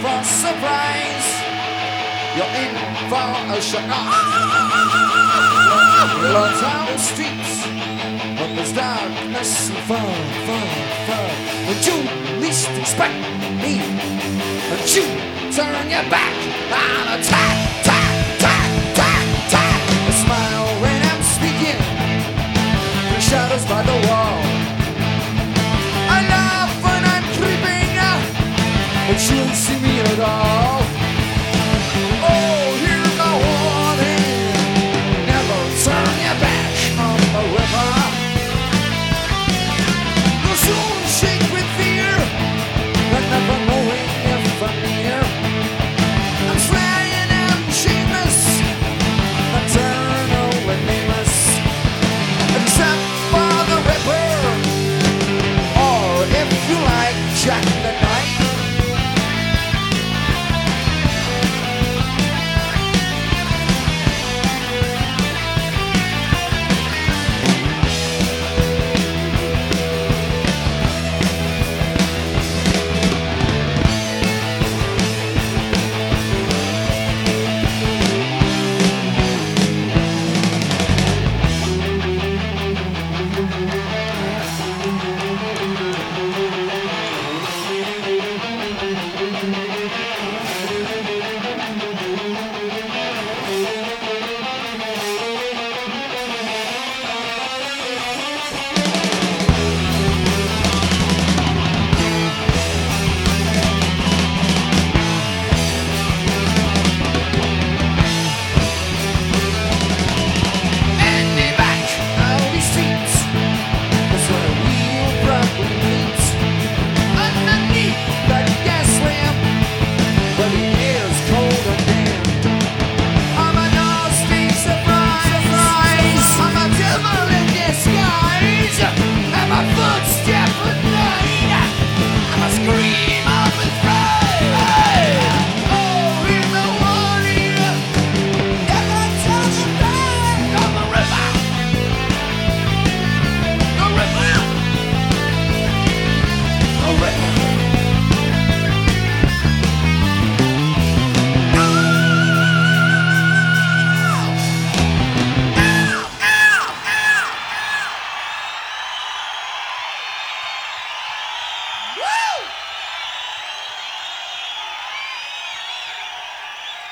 for surprise. You're in for a shock. Long town streets, but there's darkness and far, far, far. When you least expect me, and you turn your back and attack, tack, tack, tack, tack. I smile when I'm speaking, the shadows by the wall. I laugh when I'm creeping, but you don't see me at all.